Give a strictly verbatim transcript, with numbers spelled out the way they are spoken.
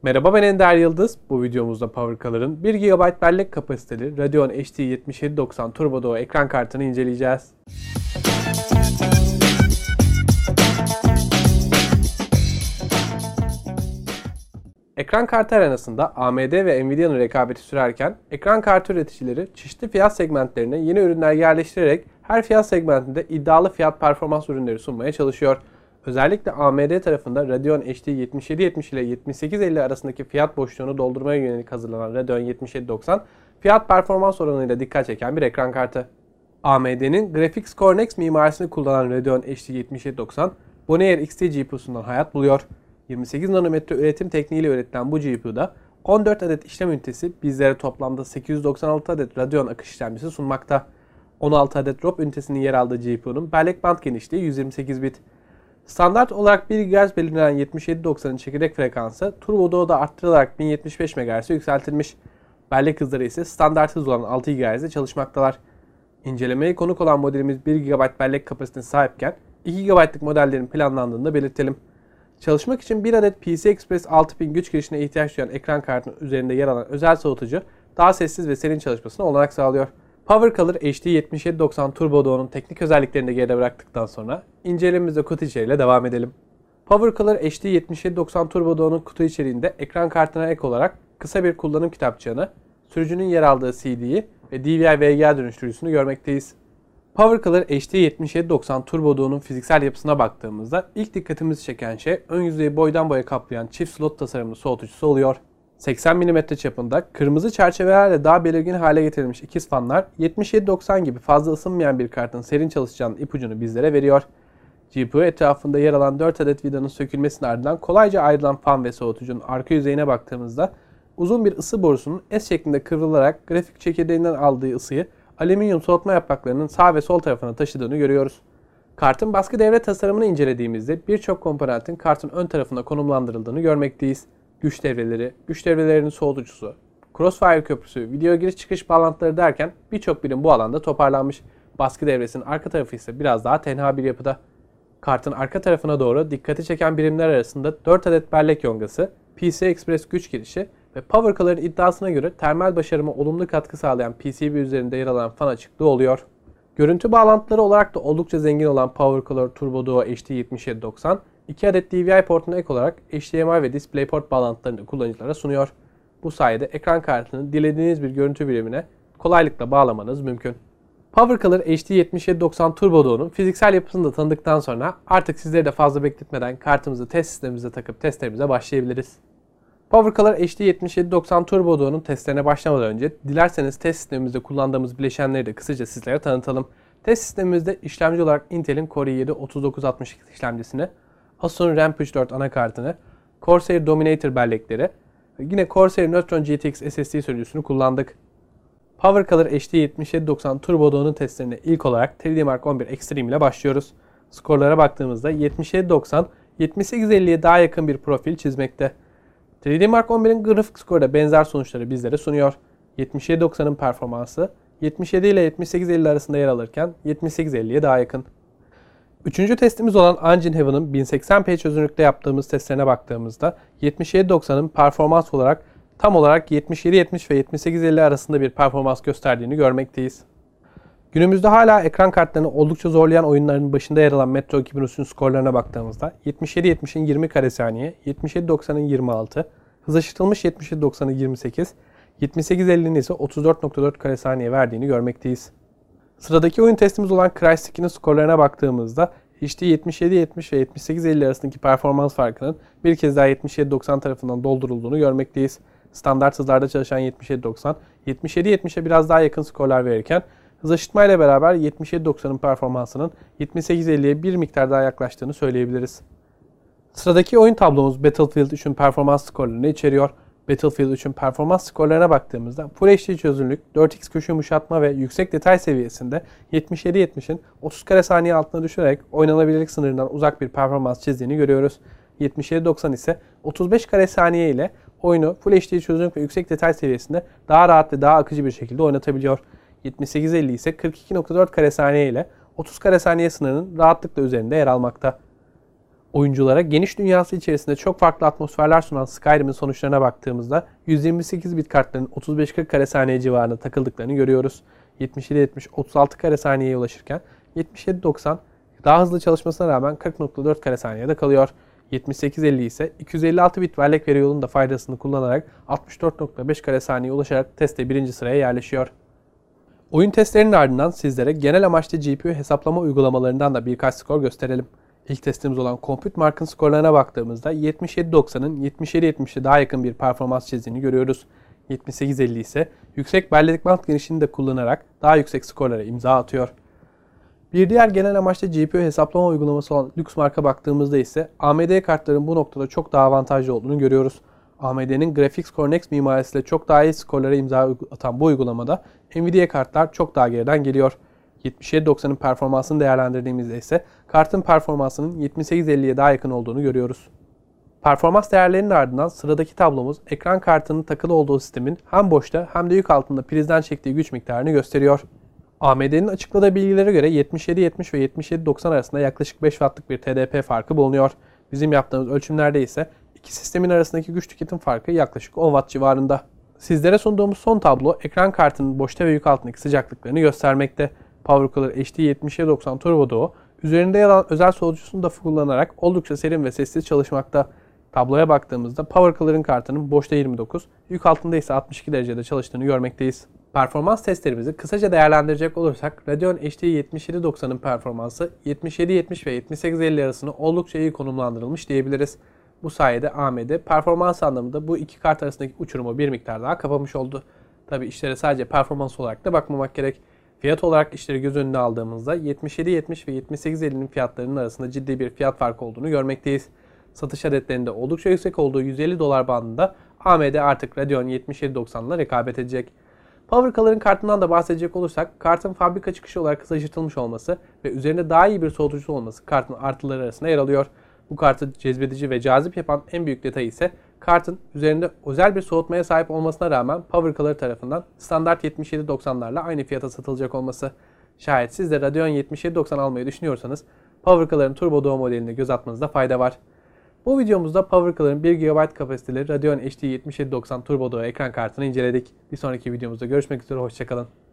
Merhaba, ben Ender Yıldız. Bu videomuzda PowerColor'ın bir gigabayt bellek kapasiteli Radeon H D yetmiş yedi doksan Turbo Duo ekran kartını inceleyeceğiz. Ekran kartı arenasında A M D ve Nvidia'nın rekabeti sürerken ekran kartı üreticileri çeşitli fiyat segmentlerine yeni ürünler yerleştirerek her fiyat segmentinde iddialı fiyat performans ürünleri sunmaya çalışıyor. Özellikle A M D tarafında Radeon H D yetmiş yedi yetmiş ile yetmiş sekiz elli arasındaki fiyat boşluğunu doldurmaya yönelik hazırlanan Radeon yetmiş yedi doksan, fiyat performans oranıyla dikkat çeken bir ekran kartı. A M D'nin Graphics Core Next mimarisini kullanan Radeon H D yetmiş yedi doksan, Bonnier X T G P U'sundan hayat buluyor. yirmi sekiz nanometre üretim tekniğiyle üretilen bu G P U'da on dört adet işlem ünitesi bizlere toplamda sekiz yüz doksan altı adet Radeon akış işlemcisi sunmakta. on altı adet R O P ünitesinin yer aldığı G P U'nun bellek band genişliği yüz yirmi sekiz bit. Standart olarak bir gigahertz belirlenen yetmiş yedi doksanın çekirdek frekansı Turbo Duo'da arttırılarak bin yetmiş beş megahertz'e yükseltilmiş. Bellek hızları ise standart hız olan altı gigahertz'de çalışmaktalar. İncelemeye konuk olan modelimiz bir gigabayt bellek kapasitesine sahipken iki gigabaytlık modellerin planlandığını da belirtelim. Çalışmak için bir adet P C I Express altı pin güç girişine ihtiyaç duyan ekran kartının üzerinde yer alan özel soğutucu daha sessiz ve serin çalışmasına olanak sağlıyor. PowerColor H D yetmiş yedi doksan Turbo Duo'nun teknik özelliklerini de geride bıraktıktan sonra incelememize kutu içeriğiyle devam edelim. PowerColor H D yetmiş yedi doksan Turbo Duo'nun kutu içeriğinde ekran kartına ek olarak kısa bir kullanım kitapçığını, sürücünün yer aldığı C D'yi ve D V I V G A dönüştürücüsünü görmekteyiz. PowerColor H D yetmiş yedi doksan Turbo Duo'nun fiziksel yapısına baktığımızda ilk dikkatimizi çeken şey ön yüzeyi boydan boya kaplayan çift slot tasarımlı soğutucusu oluyor. seksen milimetre çapında kırmızı çerçevelerle daha belirgin hale getirilmiş ikiz fanlar yetmiş yedi doksan gibi fazla ısınmayan bir kartın serin çalışacağının ipucunu bizlere veriyor. G P U etrafında yer alan dört adet vidanın sökülmesinin ardından kolayca ayrılan fan ve soğutucunun arka yüzeyine baktığımızda uzun bir ısı borusunun S şeklinde kıvrılarak grafik çekirdeğinden aldığı ısıyı alüminyum soğutma yapraklarının sağ ve sol tarafına taşıdığını görüyoruz. Kartın baskı devre tasarımını incelediğimizde birçok komponentin kartın ön tarafına konumlandırıldığını görmekteyiz. Güç devreleri, güç devrelerinin soğutucusu, Crossfire köprüsü, video giriş çıkış bağlantıları derken birçok birim bu alanda toparlanmış. Baskı devresinin arka tarafı ise biraz daha tenha bir yapıda. Kartın arka tarafına doğru dikkati çeken birimler arasında dört adet bellek yongası, P C I Express güç girişi ve PowerColor'ın iddiasına göre termal başarıma olumlu katkı sağlayan P C B üzerinde yer alan fan açıklığı oluyor. Görüntü bağlantıları olarak da oldukça zengin olan PowerColor Turbo Duo H D yetmiş yedi doksan, iki adet D V I portuna ek olarak H D M I ve DisplayPort bağlantılarını kullanıcılara sunuyor. Bu sayede ekran kartını dilediğiniz bir görüntü birimine kolaylıkla bağlamanız mümkün. PowerColor H D yetmiş yedi doksan Turbo Duo'nun fiziksel yapısını da tanıdıktan sonra artık sizleri de fazla bekletmeden kartımızı test sistemimize takıp testlerimize başlayabiliriz. PowerColor H D yetmiş yedi doksan Turbo Duo'nun testlerine başlamadan önce dilerseniz test sistemimizde kullandığımız bileşenleri de kısaca sizlere tanıtalım. Test sistemimizde işlemci olarak Intel'in Core i yedi otuz dokuz altmış iki işlemcisini, Asus'un Rampage dört anakartını, Corsair Dominator bellekleri ve yine Corsair Neutron G T X S S D sürücüsünü kullandık. PowerColor H D yetmiş yedi doksan Turbo Duo'nun testlerine ilk olarak üç D Mark on bir Extreme ile başlıyoruz. Skorlara baktığımızda yetmiş yedi doksan yetmiş sekiz elliye daha yakın bir profil çizmekte. üç D Mark on bir'in grafik skoru da benzer sonuçları bizlere sunuyor. yetmiş yedi doksan'ın performansı yetmiş yedi ile yetmiş sekiz elli arasında yer alırken yetmiş sekiz elliye daha yakın. Üçüncü testimiz olan Engine Heaven'ın bin seksen p çözünürlükte yaptığımız testlerine baktığımızda yetmiş yedi doksan'ın performans olarak tam olarak yetmiş yedi yetmiş ve yetmiş sekiz elli arasında bir performans gösterdiğini görmekteyiz. Günümüzde hala ekran kartlarını oldukça zorlayan oyunların başında yer alan Metro iki bin üç'ün skorlarına baktığımızda yetmiş yedi yetmiş'in yirmi kare saniye, yetmiş yedi doksan'ın yirmi altı, hız aşırtılmış yetmiş yedi doksan'ın yirmi sekiz, yetmiş sekiz ellinin ise otuz dört nokta dört kare saniye verdiğini görmekteyiz. Sıradaki oyun testimiz olan Crysik'in skorlarına baktığımızda H D yetmiş yedi yetmiş ve yetmiş sekiz elli arasındaki performans farkının bir kez daha yetmiş yedi doksan tarafından doldurulduğunu görmekteyiz. Standart hızlarda çalışan yetmiş yedi doksan, yetmiş yedi yetmiş'e biraz daha yakın skorlar verirken hız aşıtma ile beraber yetmiş yedi doksan'ın performansının yetmiş sekiz elliye bir miktar daha yaklaştığını söyleyebiliriz. Sıradaki oyun tablomuz Battlefield üç'ün performans skorlarını içeriyor. Battlefield üç'ün performans skorlarına baktığımızda Full H D çözünürlük, dört x köşe yumuşatma ve yüksek detay seviyesinde yetmiş yedi yetmiş'in otuz kare saniye altına düşerek oynanabilirlik sınırından uzak bir performans çizdiğini görüyoruz. yetmiş yedi doksan ise otuz beş kare saniye ile oyunu Full H D çözünürlük ve yüksek detay seviyesinde daha rahat ve daha akıcı bir şekilde oynatabiliyor. yetmiş sekiz elli ise kırk iki nokta dört kare saniye ile otuz kare saniye sınırının rahatlıkla üzerinde yer almakta. Oyunculara geniş dünyası içerisinde çok farklı atmosferler sunan Skyrim'in sonuçlarına baktığımızda yüz yirmi sekiz bit kartların otuz beş kırk kare saniye civarında takıldıklarını görüyoruz. yetmiş yedi yetmiş otuz altı kare saniyeye ulaşırken yetmiş yedi doksan daha hızlı çalışmasına rağmen kırk nokta dört kare saniyede kalıyor. yetmiş sekiz elli ise iki yüz elli altı bit bellek veri yolunun da faydasını kullanarak altmış dört nokta beş kare saniyeye ulaşarak testte birinci sıraya yerleşiyor. Oyun testlerinin ardından sizlere genel amaçlı G P U hesaplama uygulamalarından da birkaç skor gösterelim. İlk testimiz olan Computemark'ın skorlarına baktığımızda yetmiş yedi doksanın yetmiş yedi yetmişe daha yakın bir performans çizdiğini görüyoruz. yetmiş sekiz elli ise yüksek bellek band genişliğini de kullanarak daha yüksek skorlara imza atıyor. Bir diğer genel amaçlı G P U hesaplama uygulaması olan Luxmark'a baktığımızda ise A M D kartların bu noktada çok daha avantajlı olduğunu görüyoruz. A M D'nin Graphics Core Next mimarisiyle çok daha iyi skorlara imza atan bu uygulamada Nvidia kartlar çok daha geriden geliyor. yetmiş yedi doksanın performansını değerlendirdiğimizde ise kartın performansının yetmiş sekiz elliye daha yakın olduğunu görüyoruz. Performans değerlerinin ardından sıradaki tablomuz ekran kartının takılı olduğu sistemin hem boşta hem de yük altında prizden çektiği güç miktarını gösteriyor. A M D'nin açıkladığı bilgilere göre yetmiş yedi yetmiş ve yetmiş yedi doksan arasında yaklaşık beş wattlık bir T D P farkı bulunuyor. Bizim yaptığımız ölçümlerde ise iki sistemin arasındaki güç tüketim farkı yaklaşık on watt civarında. Sizlere sunduğumuz son tablo ekran kartının boşta ve yük altındaki sıcaklıklarını göstermekte. PowerCooler H D yetmiş yedi doksan Turbo Duo üzerinde yer alan özel soğutucusunu da kullanarak oldukça serin ve sessiz çalışmakta. Tabloya baktığımızda PowerCooler'ın kartının boşta yirmi dokuz, yük altında ise altmış iki derecede çalıştığını görmekteyiz. Performans testlerimizi kısaca değerlendirecek olursak Radeon H D yetmiş yedi doksanın performansı yetmiş yedi yetmiş ve yetmiş sekiz elli arasında oldukça iyi konumlandırılmış diyebiliriz. Bu sayede A M D performans anlamında bu iki kart arasındaki uçurumu bir miktar daha kapamış oldu. Tabi işlere sadece performans olarak da bakmamak gerek. Fiyat olarak işleri göz önüne aldığımızda yetmiş yedi yetmiş ve yetmiş sekiz ellinin fiyatlarının arasında ciddi bir fiyat farkı olduğunu görmekteyiz. Satış adetlerinde oldukça yüksek olduğu yüz elli dolar bandında A M D artık Radeon yetmiş yedi doksan ile rekabet edecek. PowerCooler'ın kartından da bahsedecek olursak kartın fabrika çıkışı olarak kısalaştırılmış olması ve üzerinde daha iyi bir soğutucusu olması kartın artıları arasında yer alıyor. Bu kartı cezbedici ve cazip yapan en büyük detay ise kartın üzerinde özel bir soğutmaya sahip olmasına rağmen PowerCooler tarafından standart yetmiş yedi doksanlarla aynı fiyata satılacak olması. Şayet siz de Radeon yetmiş yedi doksan almayı düşünüyorsanız PowerCooler'ın Turbo Duo modeline göz atmanızda fayda var. Bu videomuzda PowerCooler'ın bir gigabayt kapasiteli Radeon H D yetmiş yedi doksan Turbo Duo ekran kartını inceledik. Bir sonraki videomuzda görüşmek üzere, hoşçakalın.